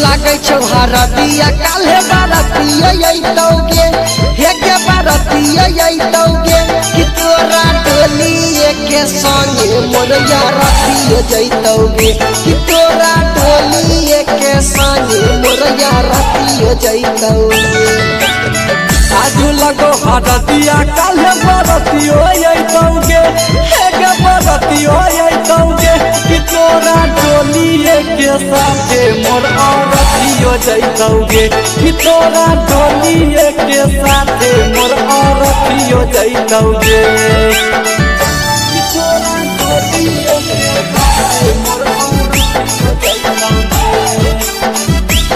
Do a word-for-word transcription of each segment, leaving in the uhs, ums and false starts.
लागे छौ हरदिया काल्हे बारतिया अइतौगे हे के बारतिया अइतौगे कि तोरा डोलिए के संगे मोरया रतिया जइतौगे कि तोरा डोलिए के संगे मोरया रतिया जइतौगे आजू लगो हरदिया काल्हे बारतिया अइतौगे हे के बारतिया अइतौगे कि तोरा डोलिए के साथे मोर औरतिया जइतौगे कि तोरा डोलिए के साथे मोर औरतिया जइतौगे कि तोरा डोलिए के साथे मोर औरतिया जइतौगे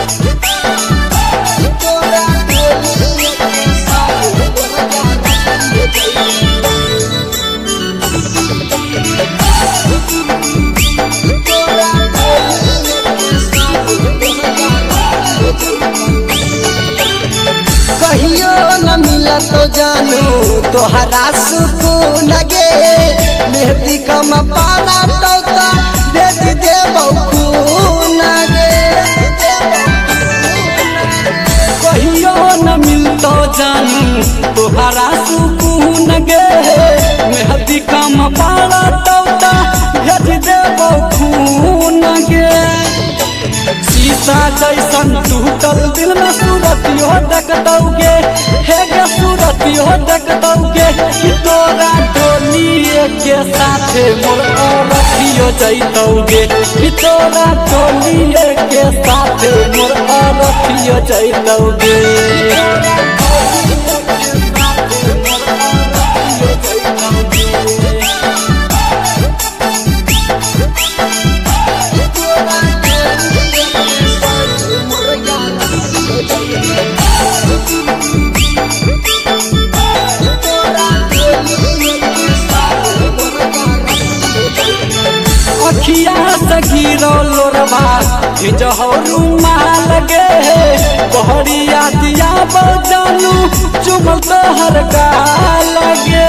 कहियो न मिला तो जानू तोहरा सुकून गे मेहदी कम पाला तो दे दी देबौ खून गे कहियो न मिलतो जानू तोहरा सुकून गे मेहदी कम पाला तो भेज देबौ खून गे शीशा जैसन टूटल दिल में सूरतियो देखतौगे हे गे सूरतियो देखतौगे कि तोरा डोलिए के साथे मोर औरतियो जइतौगे कि तोरा डोलिए के साथे मोर औरतियो जइतौगे अखिया से गिरो लोरबा भिजहो रुमाल गे बहरिया दिया बजानू चुमल तोहर गाल गे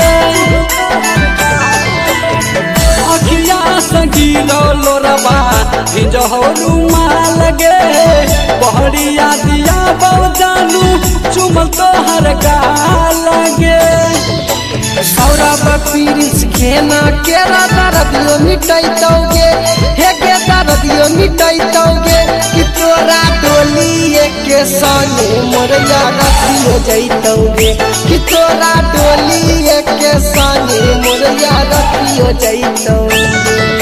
अखिया से गिरो लोरबा भिजहो रुमाल गे बहरिया दिया बजानू चुमल तोहर गाल गे सौरभ प्रिंस खेना केरा दर्दियो मिटैतौगे हे के दर्दियो मिटैतौगे कि तोरा डोलिए के संगे मोरया रतियो जइतौगे कि तोरा डोलिए के संगे मोरया रतियो जइतौगे।